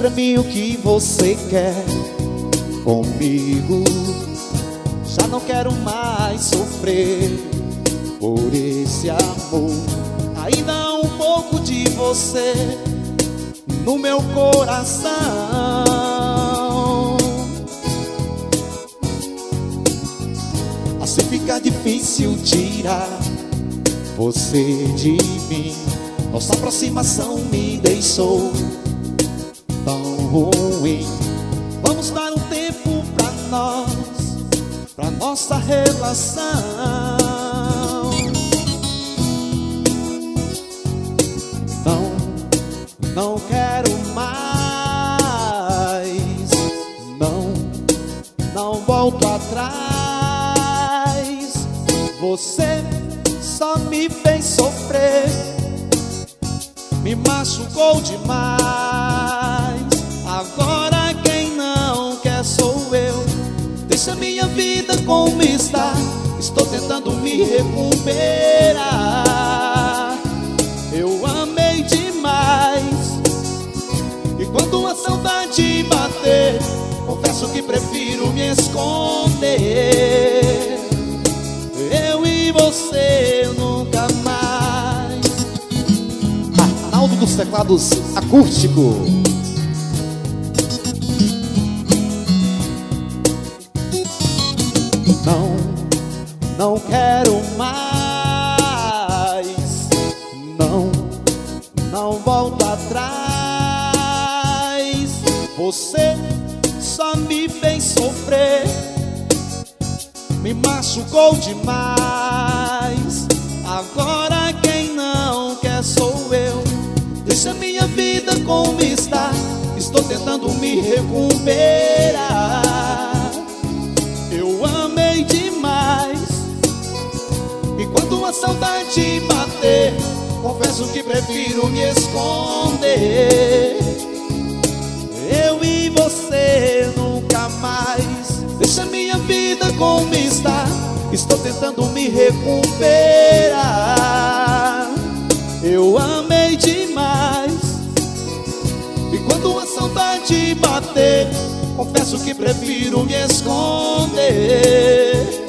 pra mim o que você quer comigo. Já não quero mais sofrer por esse amor. Ainda há um pouco de você no meu coração. Assim fica difícil tirar você de mim. Nossa aproximação me deixou tão ruim. Vamos dar um tempo pra nós, pra nossa relação. Não quero mais, não volto atrás. Você só me fez sofrer, me machucou demais. Agora quem não quer sou eu. Deixa minha vida como está, estou tentando me recuperar. Eu amei demais, e quando a saudade bater, confesso que prefiro me esconder. Eu e você nunca mais. Arnaldo dos teclados acústico. Não quero mais, não volto atrás. Você só me fez sofrer, me machucou demais. Agora quem não quer sou eu. Deixa minha vida como está, estou tentando me recuperar. Eu amei demais, e quando a saudade bater, confesso que prefiro me esconder. Eu e você nunca mais. Deixa minha vida como está, estou tentando me recuperar. Eu amei demais, e quando a saudade bater, confesso que prefiro me esconder.